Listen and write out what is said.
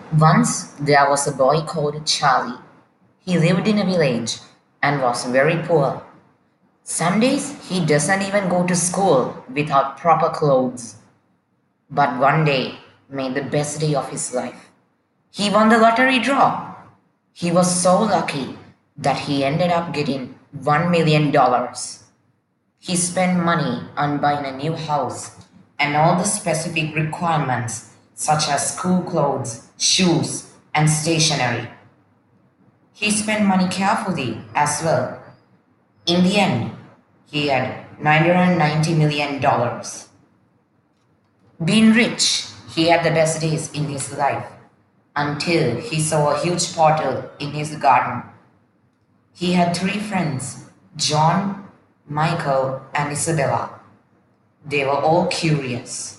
Once there was a boy called Charlie. He lived in a village and was very poor. Some days he doesn't even go to school without proper clothes. But one day made the best day of his life. He won the lottery draw. He was so lucky that he ended up getting $1 million. He spent money on buying a new house and all the specific requirements, such as school clothes, shoes, and stationery. He spent money carefully as well. In the end, he had $990 million. Being rich, he had the best days in his life until he saw a huge potter in his garden. He had three friends, John, Michael, and Isabella. They were all curious.